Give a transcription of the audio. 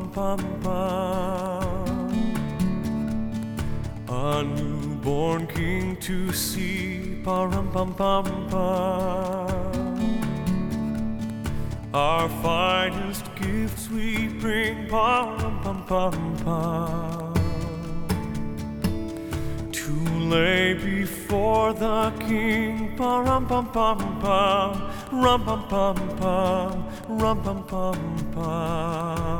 pum pum. A newborn king to see, pa-rum pum pum pum. Our finest gifts we bring, pa-rum pum pum pum. To lay before the king, pa-rum pum pum pum, rum pum pum pum, rum pum pum pum.